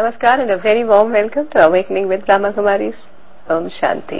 Namaskar and a very warm welcome to Awakening with Brahma Kumaris. Om Shanti.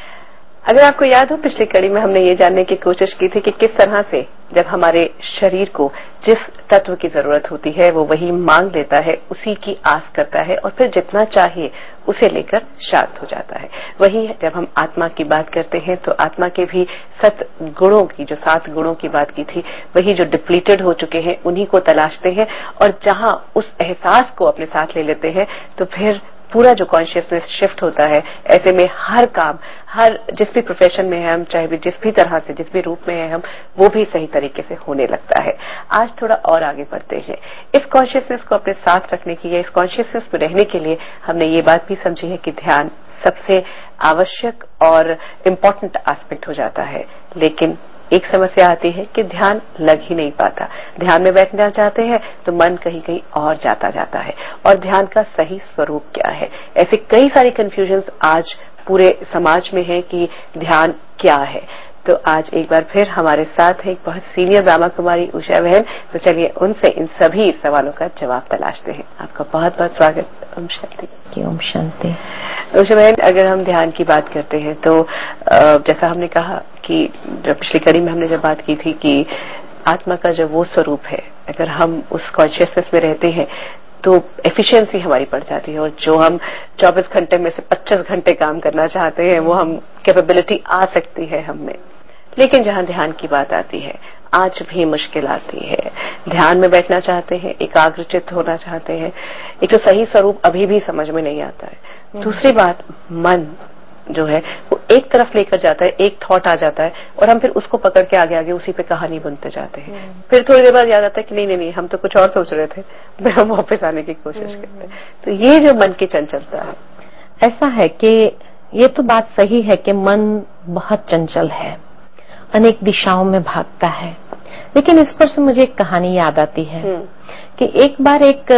अगर आपको याद हो, पिछली कड़ी में हमने ये जानने की कोशिश की थी कि किस तरह से जब हमारे शरीर को जिस तत्व की जरूरत होती है वो वही मांग लेता है, उसी की आस करता है और फिर जितना चाहिए उसे लेकर शांत हो जाता है। वही जब हम आत्मा की बात करते हैं तो आत्मा के भी 7 गुणों की, जो 7 गुणों की बात की थी, वही जो डिप्लीटेड हो चुके हैं उन्हीं को तलाशते हैं और जहां उस एहसास को अपने साथ ले लेते हैं तो फिर पूरा जो कॉन्शियसनेस शिफ्ट होता है। ऐसे में हर काम, हर जिस भी प्रोफेशन में है हम, चाहे भी जिस भी तरह से, जिस भी रूप में है हम, वो भी सही तरीके से होने लगता है। आज थोड़ा और आगे बढ़ते हैं। इस कॉन्शियसनेस को अपने साथ रखने की या इस कॉन्शियसनेस में रहने के लिए हमने ये बात भी समझी है कि ध्यान सबसे आवश्यक और इम्पोर्टेंट एस्पेक्ट हो जाता है। लेकिन एक समस्या आती है कि ध्यान लग ही नहीं पाता। ध्यान में बैठना चाहते हैं तो मन कहीं कहीं और जाता है और ध्यान का सही स्वरूप क्या है। ऐसे कई सारे कंफ्यूजन्स आज पूरे समाज में है कि ध्यान क्या है। तो आज एक बार फिर हमारे साथ है एक बहुत सीनियर ब्रह्मा कुमारी उषा बहन। तो चलिए उनसे इन सभी सवालों का जवाब तलाशते हैं। आपका बहुत बहुत स्वागत। ओम शांति। ओम शांति। उषा बहन, अगर हम ध्यान की बात करते हैं तो जैसा हमने कहा कि जब पिछली कड़ी में हमने जब बात की थी कि आत्मा का जो वो स्वरूप है, अगर हम उस कॉन्शियसनेस में रहते हैं तो एफिशिएंसी हमारी बढ़ जाती है और जो हम 24 घंटे में से 25 घंटे काम करना चाहते हैं वो हम कैपेबिलिटी आ सकती है हम में। लेकिन जहां ध्यान की बात आती है आज भी मुश्किल आती है। ध्यान में बैठना चाहते हैं, एकाग्रचित्त होना चाहते हैं, एक तो सही स्वरूप अभी भी समझ में नहीं आता है। दूसरी बात, मन जो है वो एक तरफ लेकर जाता है, एक थॉट आ जाता है और हम फिर उसको पकड़ के आगे आगे उसी पे कहानी बुनते जाते हैं। फिर थोड़ी देर बाद याद आता है कि नहीं हम तो कुछ और सोच रहे थे, फिर हम वापस आने की कोशिश करते हैं। तो ये जो मन की चंचलता है, ऐसा है कि ये तो बात सही है कि मन बहुत चंचल है, अनेक दिशाओं में भागता है। लेकिन इस पर से मुझे एक कहानी याद आती है कि एक बार एक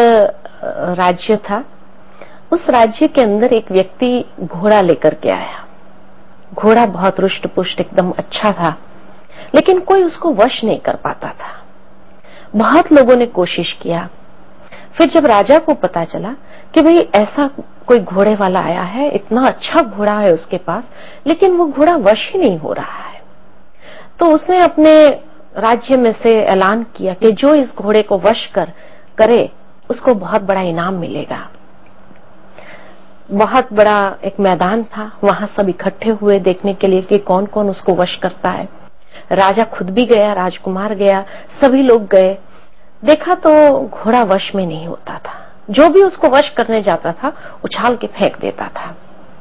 राज्य था। उस राज्य के अंदर एक व्यक्ति घोड़ा लेकर के आया। घोड़ा बहुत रुष्ट पुष्ट एकदम अच्छा था, लेकिन कोई उसको वश नहीं कर पाता था। बहुत लोगों ने कोशिश किया। फिर जब राजा को पता चला कि भाई ऐसा कोई घोड़े वाला आया है, इतना अच्छा घोड़ा है उसके पास, लेकिन वो घोड़ा वश ही नहीं हो रहा है, तो उसने अपने राज्य में से ऐलान किया कि जो इस घोड़े को वश करे उसको बहुत बड़ा इनाम मिलेगा। बहुत बड़ा एक मैदान था, वहां सब इकट्ठे हुए देखने के लिए कि कौन कौन उसको वश करता है। राजा खुद भी गया, राजकुमार गया, सभी लोग गए। देखा तो घोड़ा वश में नहीं होता था। जो भी उसको वश करने जाता था उछाल के फेंक देता था।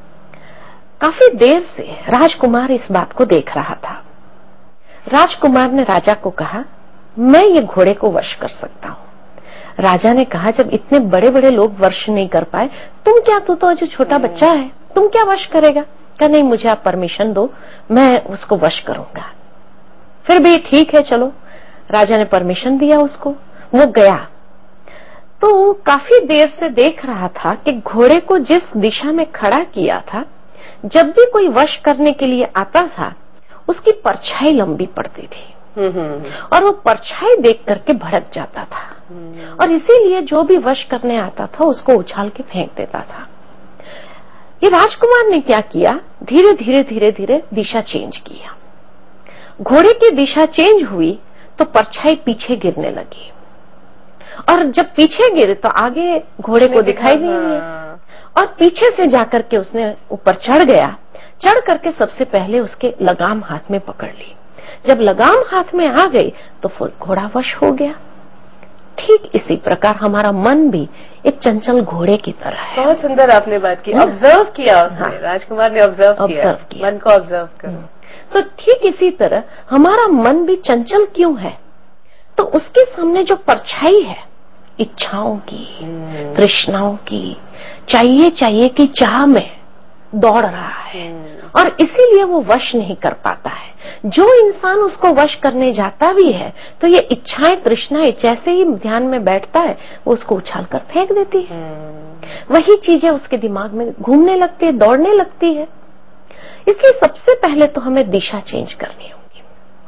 काफी देर से राजकुमार इस बात को देख रहा था। राजकुमार ने राजा को कहा, मैं ये घोड़े को वश कर सकता हूं। राजा ने कहा, जब इतने बड़े बड़े लोग वश नहीं कर पाए, तुम क्या, तू तो जो छोटा बच्चा है, तुम क्या वश करेगा? कहा, नहीं, मुझे आप परमिशन दो, मैं उसको वश करूंगा। फिर भी ठीक है, चलो। राजा ने परमिशन दिया उसको, वो गया। तो काफी देर से देख रहा था कि घोड़े को जिस दिशा में खड़ा किया था, जब भी कोई वश करने के लिए आता था उसकी परछाई लंबी पड़ती थी और वो परछाई देख करके भड़क जाता था और इसीलिए जो भी वश करने आता था उसको उछाल के फेंक देता था। ये राजकुमार ने क्या किया, धीरे धीरे धीरे धीरे दिशा चेंज किया। घोड़े की दिशा चेंज हुई तो परछाई पीछे गिरने लगी और जब पीछे गिरे तो आगे घोड़े को दिखाई नहीं दिया और पीछे से जाकर के उसने ऊपर चढ़ गया। चढ़ करके सबसे पहले उसके लगाम हाथ में पकड़ ली। जब लगाम हाथ में आ गई तो फिर घोड़ा वश हो गया। ठीक इसी प्रकार हमारा मन भी एक चंचल घोड़े की तरह है। बहुत सुंदर आपने बात की, ऑब्जर्व किया उसने। राजकुमार ने ऑब्जर्व किया, मन को ऑब्जर्व करो। तो ठीक इसी तरह हमारा मन भी चंचल क्यों है? तो उसके सामने जो परछाई है इच्छाओं की, तृष्णाओं की, चाहिए की चाह में दौड़ रहा है और इसीलिए वो वश नहीं कर पाता है। जो इंसान उसको वश करने जाता भी है तो ये इच्छाएं, तृष्णाएं जैसे ही ध्यान में बैठता है वो उसको उछाल कर फेंक देती है। वही चीजें उसके दिमाग में घूमने लगती है, दौड़ने लगती है। इसलिए सबसे पहले तो हमें दिशा चेंज करनी होगी।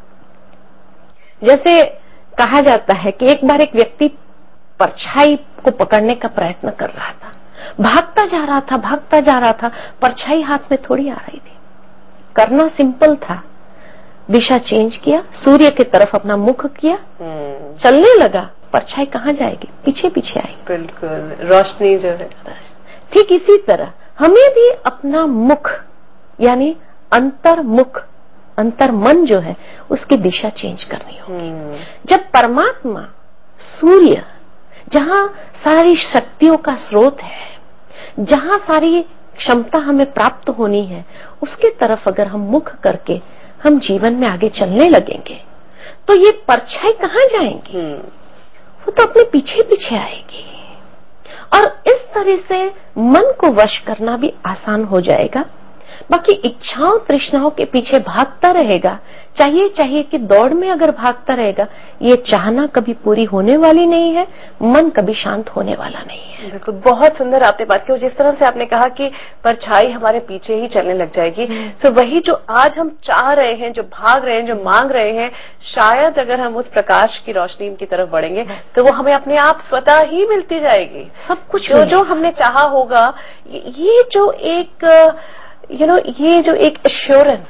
जैसे कहा जाता है कि एक बार एक व्यक्ति परछाई को पकड़ने का प्रयत्न कर रहा था, भागता जा रहा था, भागता जा रहा था, परछाई हाथ में थोड़ी आ रही थी। करना सिंपल था, दिशा चेंज किया, सूर्य की तरफ अपना मुख किया, चलने लगा, परछाई कहाँ जाएगी, पीछे पीछे आई। बिल्कुल, रोशनी जो है। ठीक इसी तरह हमें भी अपना मुख यानी अंतर्मुख, अंतर्मन जो है उसकी दिशा चेंज करनी होगी। जब परमात्मा सूर्य जहां सारी शक्तियों का स्रोत है, जहां सारी क्षमता हमें प्राप्त होनी है, उसके तरफ अगर हम मुख करके हम जीवन में आगे चलने लगेंगे तो ये परछाई कहाँ जाएंगी, वो तो अपने पीछे पीछे आएगी। और इस तरह से मन को वश करना भी आसान हो जाएगा। बाकी इच्छाओं तृष्णाओं के पीछे भागता रहेगा, चाहिए कि दौड़ में अगर भागता रहेगा, ये चाहना कभी पूरी होने वाली नहीं है, मन कभी शांत होने वाला नहीं है। बिल्कुल, बहुत सुंदर आपने बात की। जिस तरह से आपने कहा कि परछाई हमारे पीछे ही चलने लग जाएगी, तो वही जो आज हम चाह रहे हैं, जो भाग रहे हैं, जो मांग रहे हैं, शायद अगर हम उस प्रकाश की रोशनी की तरफ बढ़ेंगे तो वो हमें अपने आप स्वतः ही मिलती जाएगी। सब कुछ जो हमने चाहा होगा, ये जो एक ये जो एक assurance,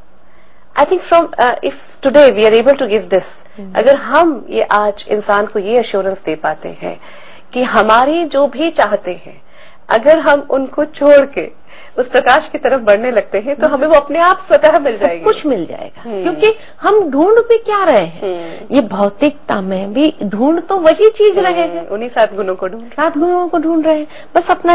I think from if today we are able to give this, अगर हम ये आज इंसान को ये एश्योरेंस दे पाते हैं कि हमारी जो भी चाहते हैं, अगर हम उनको छोड़ के उस प्रकाश की तरफ बढ़ने लगते हैं तो हमें वो अपने आप स्वतः मिल जाएगी, कुछ मिल जाएगा। क्योंकि हम ढूंढ भी क्या रहे हैं, ये भौतिकता में भी ढूंढ तो वही चीज रहे हैं, उन्हीं 7 गुणों को ढूंढ रहे हैं। बस अपना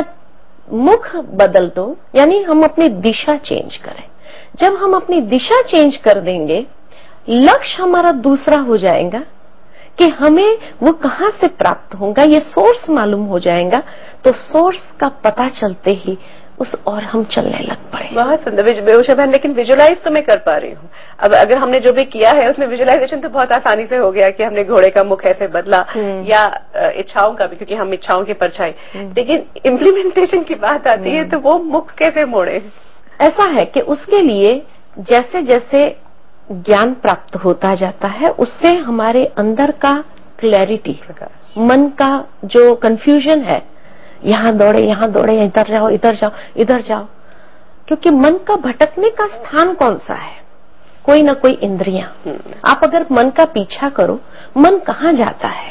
मुख बदल दो, यानी हम अपनी दिशा चेंज करें। जब हम अपनी दिशा चेंज कर देंगे, लक्ष्य हमारा दूसरा हो जाएगा कि हमें वो कहां से प्राप्त होगा, ये सोर्स मालूम हो जाएगा, तो सोर्स का पता चलते ही उस और हम चलने लग पड़े। बहुत सुंदर उषा बहन, लेकिन विजुअलाइज तो मैं कर पा रही हूँ। अब अगर हमने जो भी किया है उसमें विजुअलाइजेशन तो बहुत आसानी से हो गया कि हमने घोड़े का मुख ऐसे बदला, या इच्छाओं का भी, क्योंकि हम इच्छाओं की परछाई, लेकिन इम्प्लीमेंटेशन की बात आती है तो वो मुख कैसे मोड़े। ऐसा है कि उसके लिए जैसे जैसे ज्ञान प्राप्त होता जाता है, उससे हमारे अंदर का क्लैरिटी, मन का जो कंफ्यूजन है, यहां दौड़े, इधर जाओ, इधर जाओ, क्योंकि मन का भटकने का स्थान कौन सा है, कोई ना कोई इंद्रियां। आप अगर मन का पीछा करो, मन कहां जाता है।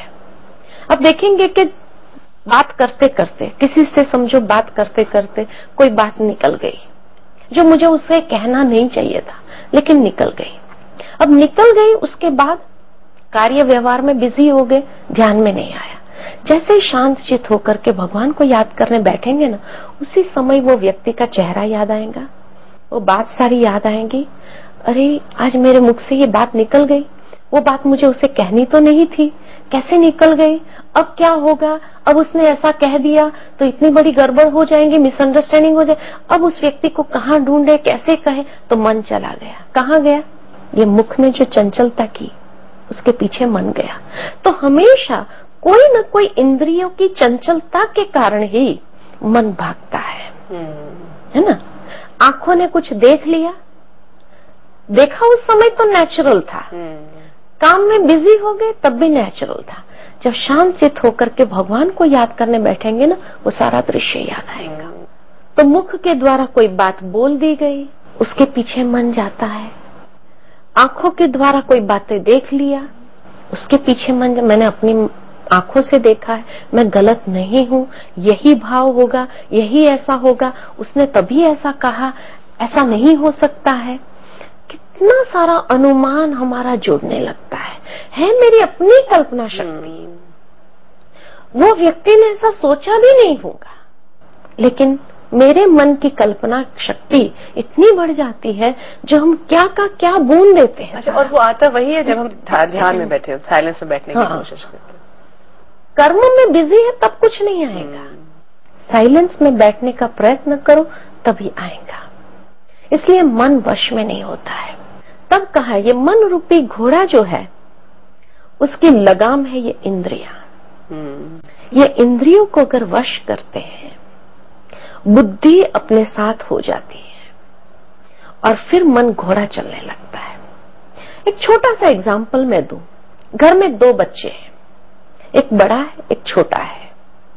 अब देखेंगे कि बात करते करते किसी से समझो, बात करते करते कोई बात निकल गई जो मुझे उसे कहना नहीं चाहिए था, लेकिन निकल गई। अब निकल गई, उसके बाद कार्य व्यवहार में बिजी हो गए, ध्यान में नहीं आया। जैसे ही शांत चित होकर के भगवान को याद करने बैठेंगे ना, उसी समय वो व्यक्ति का चेहरा याद आएगा, वो बात सारी याद आएंगी। अरे आज मेरे मुख से ये बात निकल गई, वो बात मुझे उसे कहनी तो नहीं थी, कैसे निकल गई, अब क्या होगा, अब उसने ऐसा कह दिया तो इतनी बड़ी गड़बड़ हो जाएंगी, मिसअंडरस्टैंडिंग हो जाए, अब उस व्यक्ति को कहाँ ढूंढे, कैसे कहे। तो मन चला गया, कहाँ गया, ये मुख ने जो चंचलता की उसके पीछे मन गया। तो हमेशा कोई न कोई इंद्रियों की चंचलता के कारण ही मन भागता है ना। आंखों ने कुछ देख लिया, देखा उस समय तो नेचुरल था, काम में बिजी हो गए तब भी नेचुरल था। जब शांत चित होकर के भगवान को याद करने बैठेंगे ना, वो सारा दृश्य याद आएगा। तो मुख के द्वारा कोई बात बोल दी गई, उसके पीछे मन जाता है। आंखों के द्वारा कोई बातें देख लिया, उसके पीछे मन, मैंने अपनी आंखों से देखा है, मैं गलत नहीं हूं, यही भाव होगा, यही ऐसा होगा, उसने तभी ऐसा कहा, ऐसा नहीं हो सकता है। कितना सारा अनुमान हमारा जुड़ने लगता है मेरी अपनी कल्पना शक्ति। वो व्यक्ति ने ऐसा सोचा भी नहीं होगा, लेकिन मेरे मन की कल्पना शक्ति इतनी बढ़ जाती है, जो हम क्या का क्या बूंद देते हैं। अच्छा, और वो आता वही है जब हम ध्यान में बैठे, साइलेंस में बैठने की कोशिश करते हैं। कर्म में बिजी है तब कुछ नहीं आएगा, साइलेंस में बैठने का प्रयत्न करो तभी आएगा। इसलिए मन वश में नहीं होता है। तब कहा ये मन रूपी घोड़ा जो है, उसकी लगाम है ये इंद्रियां। ये इंद्रियों को अगर वश करते हैं, बुद्धि अपने साथ हो जाती है और फिर मन घोड़ा चलने लगता है। एक छोटा सा एग्जाम्पल मैं दूं। घर में 2 बच्चे हैं, एक बड़ा है, एक छोटा है।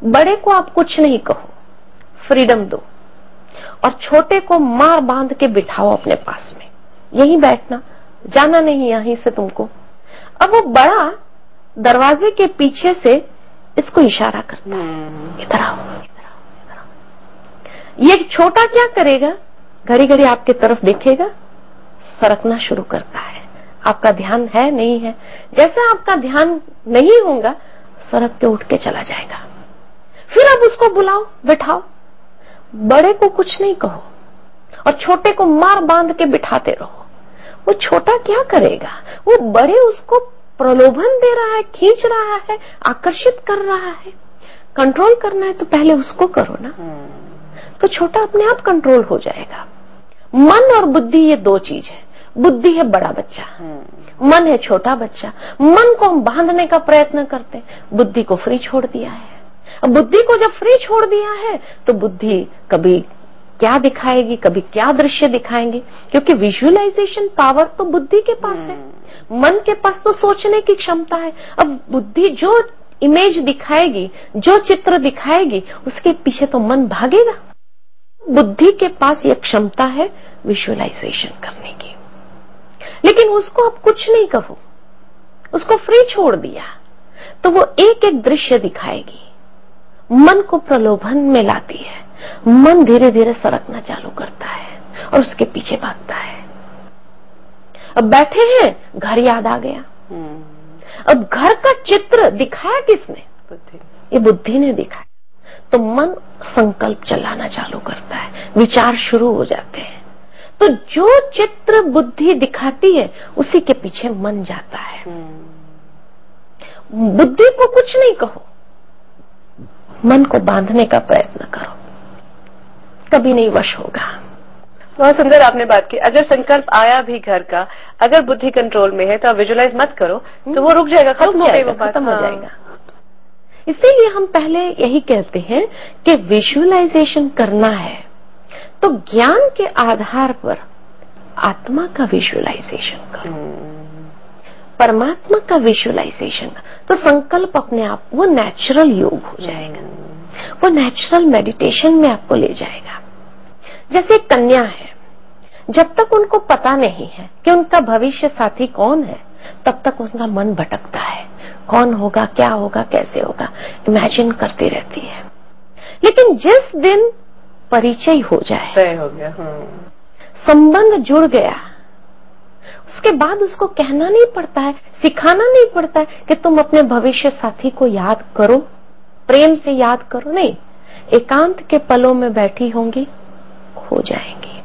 बड़े को आप कुछ नहीं कहो, फ्रीडम दो, और छोटे को मार बांध के बिठाओ अपने पास में, यहीं बैठना, जाना नहीं यहीं से तुमको। अब वो बड़ा दरवाजे के पीछे से इसको इशारा करता है, इधर आओ, इधर आओ, इधर आओ। ये छोटा क्या करेगा, घड़ी घड़ी आपके तरफ देखेगा, सरकना शुरू करता है। आपका ध्यान है नहीं है, जैसा आपका ध्यान नहीं होगा सरक के उठ के चला जाएगा। फिर आप उसको बुलाओ, बिठाओ, बड़े को कुछ नहीं कहो और छोटे को मार बांध के बिठाते रहो। वो छोटा क्या करेगा, वो बड़े उसको प्रलोभन दे रहा है, खींच रहा है, आकर्षित कर रहा है। कंट्रोल करना है तो पहले उसको करो ना, तो छोटा अपने आप कंट्रोल हो जाएगा। मन और बुद्धि ये दो चीज है। बुद्धि है बड़ा बच्चा, मन है छोटा बच्चा। मन को हम बांधने का प्रयत्न करते हैं, बुद्धि को फ्री छोड़ दिया है। अब बुद्धि को जब फ्री छोड़ दिया है तो बुद्धि कभी क्या दिखाएगी, कभी क्या दृश्य दिखाएंगे, क्योंकि विजुअलाइजेशन पावर तो बुद्धि के पास है, मन के पास तो सोचने की क्षमता है। अब बुद्धि जो इमेज दिखाएगी, जो चित्र दिखाएगी, उसके पीछे तो मन भागेगा। बुद्धि के पास यह क्षमता है विजुअलाइजेशन करने की, लेकिन उसको आप कुछ नहीं कहो, उसको फ्री छोड़ दिया तो वो एक एक दृश्य दिखाएगी, मन को प्रलोभन में लाती है। मन धीरे धीरे सरकना चालू करता है और उसके पीछे भागता है। अब बैठे हैं, घर याद आ गया। अब घर का चित्र दिखाया किसने, ये बुद्धि ने दिखाया। तो मन संकल्प चलाना चालू करता है, विचार शुरू हो जाते हैं। तो जो चित्र बुद्धि दिखाती है उसी के पीछे मन जाता है। बुद्धि को कुछ नहीं कहो, मन को बांधने का प्रयत्न करो, कभी नहीं वश होगा। बहुत सुंदर आपने बात की। अगर संकल्प आया भी घर का, अगर बुद्धि कंट्रोल में है तो आप विजुअलाइज मत करो, तो वो रुक जाएगा, खत्म हो गई वो बात, खत्म हो जाएगा। इसीलिए हम पहले यही कहते हैं कि विजुअलाइजेशन करना है तो ज्ञान के आधार पर आत्मा का विजुअलाइजेशन करो, परमात्मा का विजुअलाइजेशन। तो संकल्प अपने आप वो नेचुरल योग हो जाएगा, वो नेचुरल मेडिटेशन में आपको ले जाएगा। जैसे कन्या है, जब तक उनको पता नहीं है कि उनका भविष्य साथी कौन है, तब तक उसका मन भटकता है, कौन होगा, क्या होगा, कैसे होगा, इमेजिन करती रहती है। लेकिन जिस दिन परिचय हो जाए, तय हो गया, संबंध जुड़ गया, उसके बाद उसको कहना नहीं पड़ता है, सिखाना नहीं पड़ता है कि तुम अपने भविष्य साथी को याद करो, प्रेम से याद करो। नहीं, एकांत के पलों में बैठी होंगी, खो जाएंगी।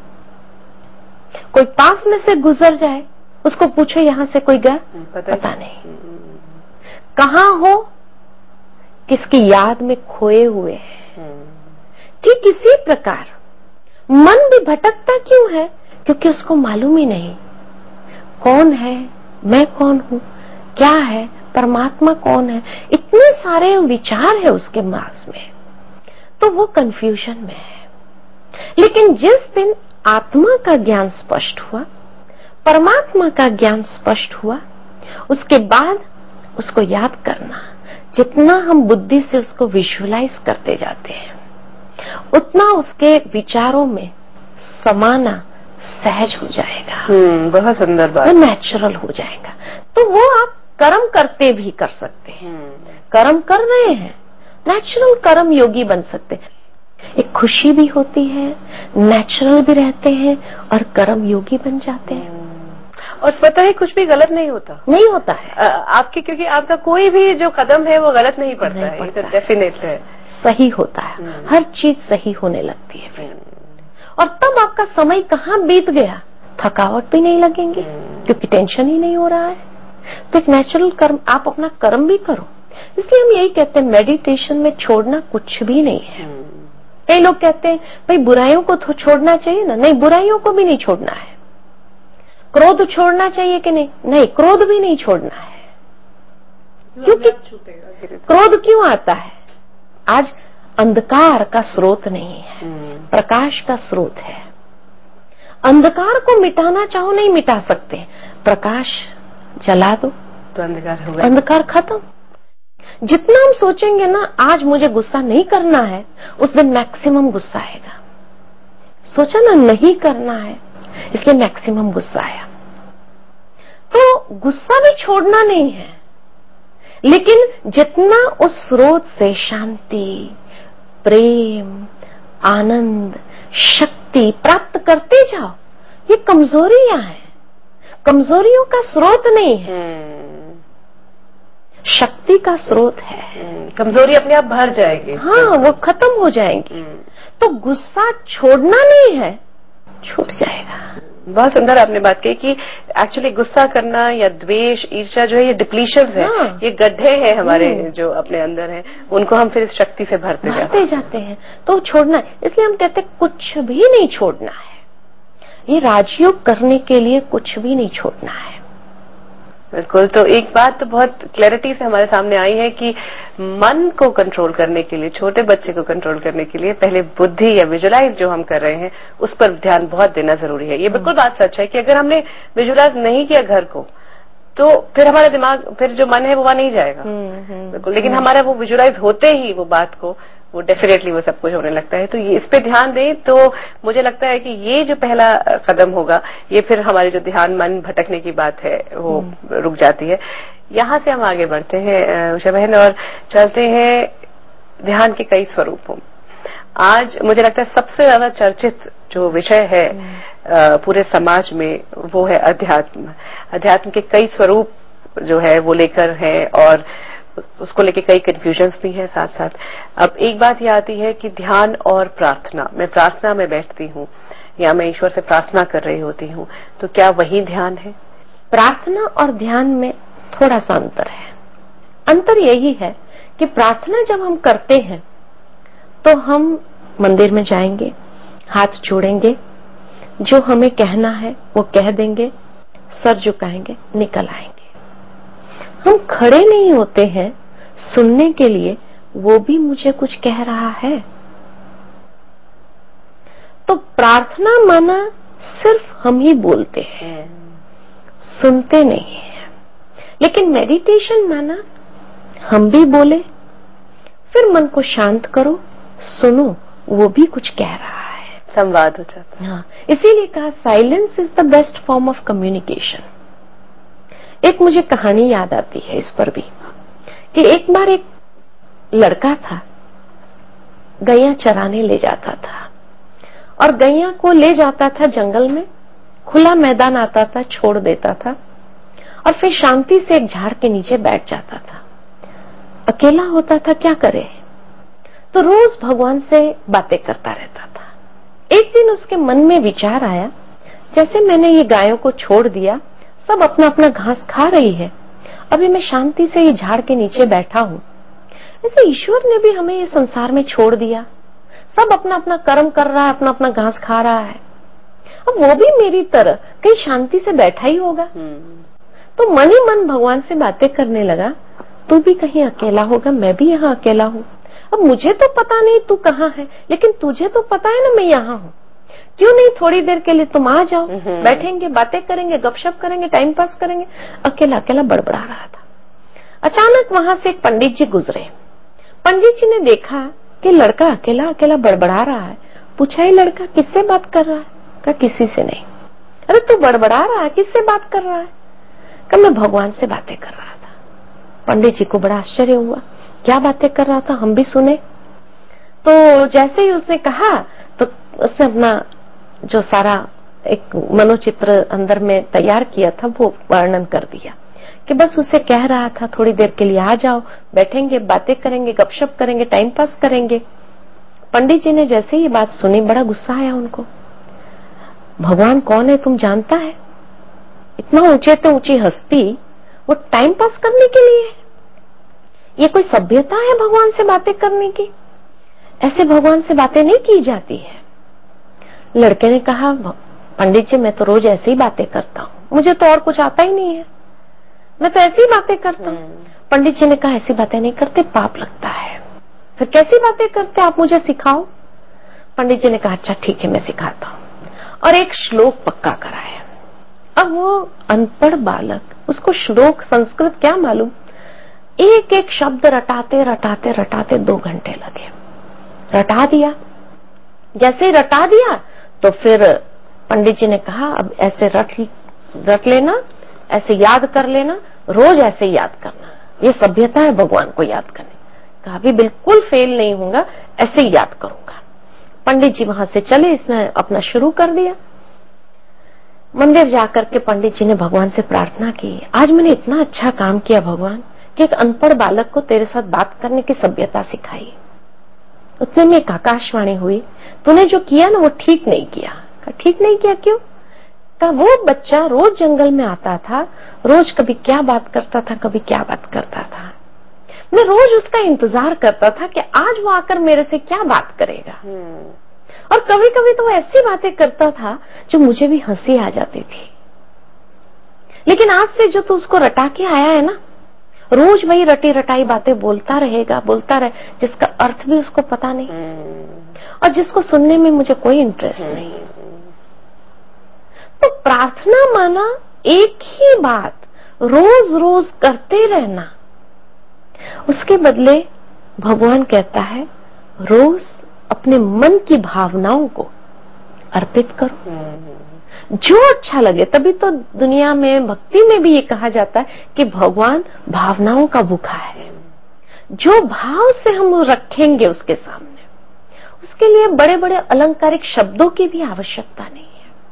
कोई पास में से गुजर जाए, उसको पूछो यहां से कोई गया, पता नहीं। कहां हो, किसकी याद में खोए हुए हैं। ठीक इसी प्रकार मन भी भटकता क्यों है, क्योंकि उसको मालूम ही नहीं कौन है, मैं कौन हूं, क्या है, परमात्मा कौन है। इतने सारे विचार है उसके मार्ग में, तो वो कंफ्यूजन में है। लेकिन जिस दिन आत्मा का ज्ञान स्पष्ट हुआ, परमात्मा का ज्ञान स्पष्ट हुआ, उसके बाद उसको याद करना, जितना हम बुद्धि से उसको विजुअलाइज करते जाते हैं, उतना उसके विचारों में समाना सहज हो जाएगा। बहुत सुंदर बात, वो नेचुरल हो जाएगा। तो वो आप कर्म करते भी कर सकते हैं, कर्म कर रहे हैं, नेचुरल कर्म योगी बन सकते हैं। एक खुशी भी होती है, नेचुरल भी रहते हैं और कर्म योगी बन जाते हैं। और स्वतः ही कुछ भी गलत नहीं होता, नहीं होता है आपके, क्योंकि आपका कोई भी जो कदम है वो गलत नहीं पड़ता है, तो डेफिनेट है, सही होता है। हर चीज सही होने लगती है फिर। और तब आपका समय कहाँ बीत गया, थकावट भी नहीं लगेंगी, क्योंकि टेंशन ही नहीं हो रहा है। तो एक नेचुरल कर्म, आप अपना कर्म भी करो। इसलिए हम यही कहते हैं, मेडिटेशन में छोड़ना कुछ भी नहीं है। कई लोग कहते हैं भाई बुराइयों को तो छोड़ना चाहिए ना, नहीं, बुराइयों को भी नहीं छोड़ना है। क्रोध छोड़ना चाहिए कि नहीं, नहीं, क्रोध भी नहीं छोड़ना है। क्योंकि क्रोध क्यों आता है, आज अंधकार का स्रोत नहीं है, प्रकाश का स्रोत है। अंधकार को मिटाना चाहो नहीं मिटा सकते, प्रकाश जला दो तो अंधकार हो गया, अंधकार खत्म। जितना हम सोचेंगे ना आज मुझे गुस्सा नहीं करना है, उस दिन मैक्सिमम गुस्सा आएगा। सोचा ना नहीं करना है, इसलिए मैक्सिमम गुस्सा आया। तो गुस्सा भी छोड़ना नहीं है, लेकिन जितना उस स्रोत से शांति, प्रेम, आनंद, शक्ति प्राप्त करते जाओ, ये कमजोरियां हैं, कमजोरियों का स्रोत नहीं है, शक्ति का स्रोत है। कमजोरी अपने आप भर जाएगी। हाँ, वो खत्म हो जाएंगी। तो गुस्सा छोड़ना नहीं है, छूट जाएगा। बहुत सुंदर आपने बात कही कि एक्चुअली गुस्सा करना या द्वेष, ईर्ष्या जो है ये डिप्लीशन है। हाँ। ये गड्ढे हैं हमारे जो अपने अंदर हैं, उनको हम फिर इस शक्ति से भरते जाते हैं। तो छोड़ना है, इसलिए हम कहते हैं कुछ भी नहीं छोड़ना है। ये राजयोग करने के लिए कुछ भी नहीं छोड़ना है। बिल्कुल। तो एक बात तो बहुत क्लैरिटी से हमारे सामने आई है कि मन को कंट्रोल करने के लिए, छोटे बच्चे को कंट्रोल करने के लिए पहले बुद्धि या विजुलाइज जो हम कर रहे हैं उस पर ध्यान बहुत देना जरूरी है। ये बिल्कुल बात सच है कि अगर हमने विजुलाइज नहीं किया घर को, तो फिर हमारा दिमाग, फिर जो मन है वो वहां नहीं जाएगा। बिल्कुल। लेकिन हमारा वो विजुलाइज होते ही वो बात को, वो डेफिनेटली वो सब कुछ होने लगता है। तो ये इस पे ध्यान दें तो मुझे लगता है कि ये जो पहला कदम होगा, ये फिर हमारी जो ध्यान मन भटकने की बात है वो रुक जाती है। यहाँ से हम आगे बढ़ते हैं उषा बहन और चलते हैं ध्यान के कई स्वरूपों। आज मुझे लगता है सबसे ज्यादा चर्चित जो विषय है पूरे समाज में वो है अध्यात्म। अध्यात्म के कई स्वरूप जो है वो लेकर है और उसको लेके कई कंफ्यूजन्स भी हैं साथ साथ। अब एक बात ये आती है कि ध्यान और प्रार्थना, मैं प्रार्थना में बैठती हूँ या मैं ईश्वर से प्रार्थना कर रही होती हूँ, तो क्या वही ध्यान है? प्रार्थना और ध्यान में थोड़ा सा अंतर है। अंतर यही है कि प्रार्थना जब हम करते हैं तो हम मंदिर में जाएंगे, हाथ जोड़ेंगे, जो हमें कहना है वो कह देंगे, सर झुकाएंगे, निकल आएंगे। हम खड़े नहीं होते हैं सुनने के लिए, वो भी मुझे कुछ कह रहा है। तो प्रार्थना माना सिर्फ हम ही बोलते हैं, सुनते नहीं है। लेकिन मेडिटेशन माना हम भी बोले, फिर मन को शांत करो, सुनो, वो भी कुछ कह रहा है, संवाद हो जाता है। हाँ, इसीलिए कहा silence is the best form of communication. एक मुझे कहानी याद आती है इस पर भी कि एक बार एक लड़का था, गैया चराने ले जाता था और गैया को ले जाता था जंगल में, खुला मैदान आता था, छोड़ देता था और फिर शांति से एक झाड़ के नीचे बैठ जाता था। अकेला होता था, क्या करे, तो रोज भगवान से बातें करता रहता था। एक दिन उसके मन में विचार आया, जैसे मैंने ये गायों को छोड़ दिया, सब अपना अपना घास खा रही है, अभी मैं शांति से ये झाड़ के नीचे बैठा हूं, ऐसे ईश्वर ने भी हमें ये संसार में छोड़ दिया, सब अपना अपना कर्म कर रहा है, अपना अपना घास खा रहा है, अब वो भी मेरी तरह कहीं शांति से बैठा ही होगा। तो मन ही मन भगवान से बातें करने लगा, तू भी कहीं अकेला होगा, मैं भी यहाँ अकेला हूँ, अब मुझे तो पता नहीं तू कहाँ है, लेकिन तुझे तो पता है ना मैं यहाँ हूँ, क्यों नहीं थोड़ी देर के लिए तुम आ जाओ, बैठेंगे, बातें करेंगे, गपशप करेंगे, टाइम पास करेंगे। अकेला अकेला बड़बड़ा रहा था। अचानक वहां से एक पंडित जी गुजरे। पंडित जी ने देखा कि लड़का अकेला अकेला बड़बड़ा रहा है। पूछा, ये लड़का किससे बात कर रहा है? कहा, किसी से नहीं। अरे तू बड़बड़ा रहा है, किससे बात कर रहा है? कहा, मैं भगवान से बातें कर रहा था। पंडित जी को बड़ा आश्चर्य हुआ, क्या बातें कर रहा था, हम भी सुने। तो जैसे ही उसने कहा तो उसने अपना जो सारा एक मनोचित्र अंदर में तैयार किया था वो वर्णन कर दिया कि बस उसे कह रहा था थोड़ी देर के लिए आ जाओ, बैठेंगे, बातें करेंगे, गपशप करेंगे, टाइम पास करेंगे। पंडित जी ने जैसे ही बात सुनी, बड़ा गुस्सा आया उनको। भगवान कौन है तुम जानता है? इतना ऊंचे तो ऊंची हस्ती, वो टाइम पास करने के लिए? ये कोई सभ्यता है भगवान से बातें करने की? ऐसे भगवान से बातें नहीं की जाती है। लड़के ने कहा, पंडित जी मैं तो रोज ऐसी ही बातें करता हूँ, मुझे तो और कुछ आता ही नहीं है, मैं तो ऐसी ही बातें करता हूँ। पंडित जी ने कहा, ऐसी बातें नहीं करते, पाप लगता है। फिर कैसी बातें करते, आप मुझे सिखाओ। पंडित जी ने कहा, अच्छा ठीक है मैं सिखाता हूँ, और एक श्लोक पक्का कराया। अब वो अनपढ़ बालक, उसको श्लोक संस्कृत क्या मालूम, एक एक शब्द रटाते रटाते रटाते 2 घंटे लगे। रटा दिया। जैसे ही रटा दिया तो फिर पंडित जी ने कहा अब ऐसे रट लेना, ऐसे याद कर लेना, रोज ऐसे याद करना, ये सभ्यता है भगवान को याद करने। कहा भी बिल्कुल फेल नहीं होऊंगा, ऐसे ही याद करूंगा। पंडित जी वहां से चले, इसने अपना शुरू कर दिया। मंदिर जाकर के पंडित जी ने भगवान से प्रार्थना की, आज मैंने इतना अच्छा काम किया भगवान कि एक अनपढ़ बालक को तेरे साथ बात करने की सभ्यता सिखाई। उतने में एक आकाशवाणी हुई, तूने जो किया ना वो ठीक नहीं किया। कहा ठीक नहीं किया क्यों? कहा वो बच्चा रोज जंगल में आता था, रोज कभी क्या बात करता था, कभी क्या बात करता था। मैं रोज उसका इंतजार करता था कि आज वो आकर मेरे से क्या बात करेगा। और कभी कभी तो वो ऐसी बातें करता था जो मुझे भी हंसी आ जाती थी। लेकिन आज से जो तू उसको रटा के आया है ना, रोज वही रटी रटाई बातें बोलता रहेगा, बोलता रहे, जिसका अर्थ भी उसको पता नहीं और जिसको सुनने में मुझे कोई इंटरेस्ट नहीं। तो प्रार्थना माना एक ही बात रोज रोज करते रहना। उसके बदले भगवान कहता है रोज अपने मन की भावनाओं को अर्पित करो, जो अच्छा लगे। तभी तो दुनिया में भक्ति में भी ये कहा जाता है कि भगवान भावनाओं का भूखा है। जो भाव से हम रखेंगे उसके सामने, उसके लिए बड़े बड़े अलंकारिक शब्दों की भी आवश्यकता नहीं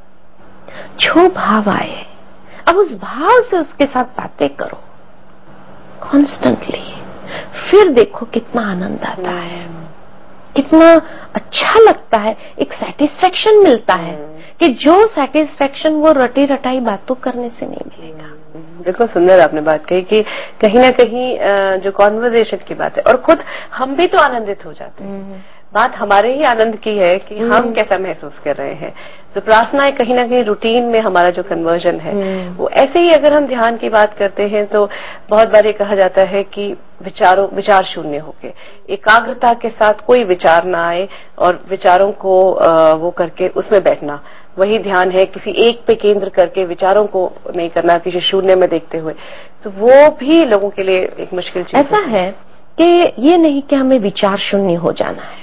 है। जो भाव आए, अब उस भाव से उसके साथ बातें करो कॉन्स्टेंटली, फिर देखो कितना आनंद आता है, कितना अच्छा लगता है, एक सेटिस्फेक्शन मिलता है कि जो सेटिस्फेक्शन वो रटी रटाई बातों करने से नहीं मिलेगा। बिल्कुल सुंदर आपने बात कही कि कहीं ना कहीं जो कॉन्वर्सेशन की बात है, और खुद हम भी तो आनंदित हो जाते हैं। बात हमारे ही आनंद की है कि हम कैसा महसूस कर रहे हैं। तो प्रार्थना कहीं ना कहीं रूटीन में हमारा जो कन्वर्जन है वो ऐसे ही, अगर हम ध्यान की बात करते हैं तो बहुत बार ये कहा जाता है कि विचार शून्य होके एकाग्रता के साथ कोई विचार ना आए और विचारों को वो करके उसमें बैठना, वही ध्यान है। किसी एक पे केंद्र करके विचारों को नहीं करना, किसी शून्य में देखते हुए, तो वो भी लोगों के लिए एक मुश्किल चीज ऐसा है कि ये नहीं कि हमें विचार शून्य हो जाना है,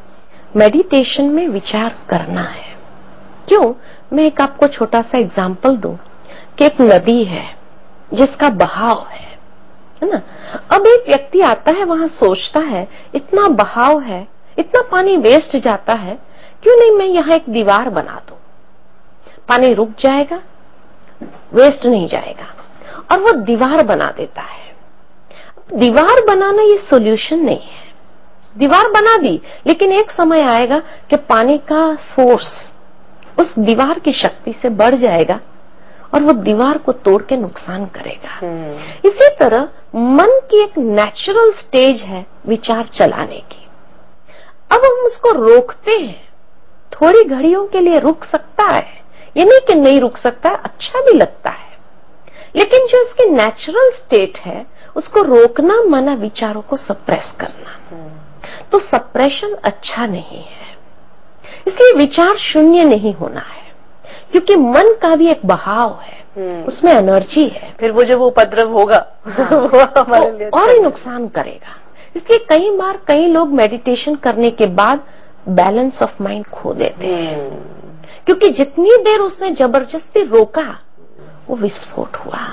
मेडिटेशन में विचार करना है। क्यों? मैं एक आपको छोटा सा एग्जाम्पल दूं कि एक नदी है जिसका बहाव है ना। अब एक व्यक्ति आता है, वहां सोचता है इतना बहाव है, इतना पानी वेस्ट जाता है, क्यों नहीं मैं यहां एक दीवार बना दूं, पानी रुक जाएगा, वेस्ट नहीं जाएगा। और वो दीवार बना देता है। दीवार बनाना ये सॉल्यूशन नहीं है। दीवार बना दी, लेकिन एक समय आएगा कि पानी का फोर्स उस दीवार की शक्ति से बढ़ जाएगा और वो दीवार को तोड़ के नुकसान करेगा। इसी तरह मन की एक नेचुरल स्टेज है विचार चलाने की। अब हम उसको रोकते हैं, थोड़ी घड़ियों के लिए रुक सकता है, ये नहीं कि नहीं रुक सकता है, अच्छा भी लगता है, लेकिन जो इसकी नेचुरल स्टेट है उसको रोकना माना विचारों को सप्रेस करना। तो सप्रेशन अच्छा नहीं है। इसलिए विचार शून्य नहीं होना है, क्योंकि मन का भी एक बहाव है, उसमें एनर्जी है। फिर वो जो वो उपद्रव होगा वो हमारे लिए और ही नुकसान करेगा। इसलिए कई बार कई लोग मेडिटेशन करने के बाद बैलेंस ऑफ माइंड खो देते हैं, क्योंकि जितनी देर उसने जबरदस्ती रोका वो विस्फोट हुआ।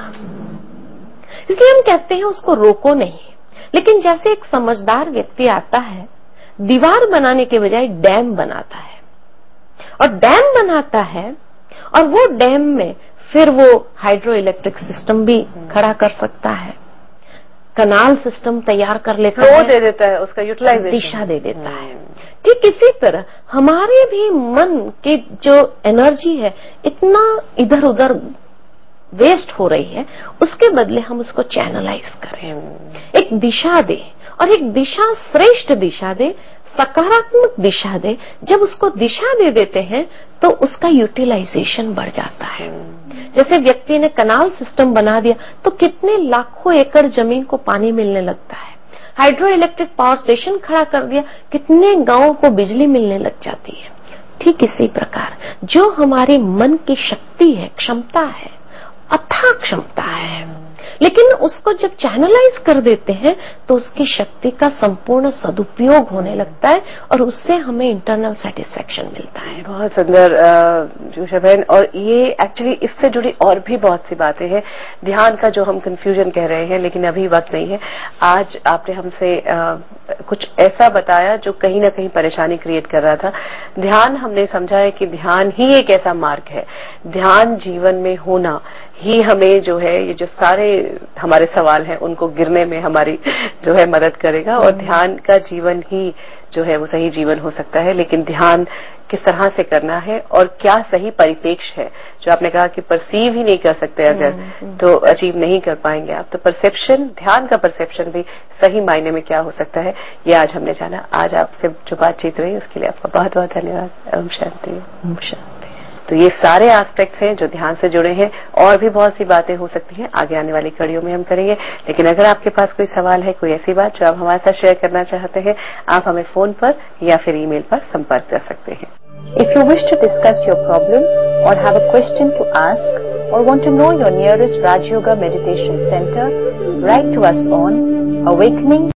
इसलिए हम कहते हैं उसको रोको नहीं, लेकिन जैसे एक समझदार व्यक्ति आता है, दीवार बनाने के बजाय डैम बनाता है, और डैम बनाता है और वो डैम में फिर वो हाइड्रो इलेक्ट्रिक सिस्टम भी खड़ा कर सकता है, कनाल सिस्टम तैयार कर लेता है, फ्लो दे देता है, उसका यूटिलाइजेशन दिशा दे देता है। ठीक इसी तरह हमारे भी मन की जो एनर्जी है इतना इधर उधर वेस्ट हो रही है, उसके बदले हम उसको चैनलाइज करें, एक दिशा दे, और एक दिशा श्रेष्ठ दिशा दे, सकारात्मक दिशा दे। जब उसको दिशा दे देते हैं तो उसका यूटिलाइजेशन बढ़ जाता है। जैसे व्यक्ति ने कनाल सिस्टम बना दिया तो कितने लाखों एकड़ जमीन को पानी मिलने लगता है। हाइड्रो इलेक्ट्रिक पावर स्टेशन खड़ा कर दिया, कितने गांवों को बिजली मिलने लग जाती है। ठीक इसी प्रकार जो हमारे मन की शक्ति है, क्षमता है, अथाह क्षमता है, लेकिन उसको जब चैनलाइज कर देते हैं तो उसकी शक्ति का संपूर्ण सदुपयोग होने लगता है और उससे हमें इंटरनल सेटिस्फेक्शन मिलता है। बहुत सुंदर जोशा बहन। और ये एक्चुअली इससे जुड़ी और भी बहुत सी बातें हैं। ध्यान का जो हम कंफ्यूजन कह रहे हैं, लेकिन अभी वक्त नहीं है। आज आपने हमसे कुछ ऐसा बताया जो कहीं ना कहीं परेशानी क्रिएट कर रहा था। ध्यान हमने समझा है कि ध्यान ही एक ऐसा मार्ग है, ध्यान जीवन में होना ही हमें जो है ये जो सारे हमारे सवाल हैं उनको गिरने में हमारी जो है मदद करेगा, और ध्यान का जीवन ही जो है वो सही जीवन हो सकता है। लेकिन ध्यान किस तरह से करना है और क्या सही परिपेक्ष है, जो आपने कहा कि परसीव ही नहीं कर सकते अगर तो अचीव नहीं कर पाएंगे आप। तो परसेप्शन, ध्यान का परसेप्शन भी सही मायने में क्या हो सकता है, ये आज हमने जाना। आज आपसे जो बातचीत रही उसके लिए आपका बहुत बहुत धन्यवाद। ओम शांति। ओम शांति। तो ये सारे एस्पेक्ट्स हैं जो ध्यान से जुड़े हैं, और भी बहुत सी बातें हो सकती हैं आगे आने वाली कड़ियों में हम करेंगे। लेकिन अगर आपके पास कोई सवाल है, कोई ऐसी बात जो आप हमारे साथ शेयर करना चाहते हैं, आप हमें फोन पर या फिर ईमेल पर संपर्क कर सकते हैं। If you wish to discuss your problem or have a question to ask or want to know your nearest Raj Yoga Meditation Center, write to us on Awakening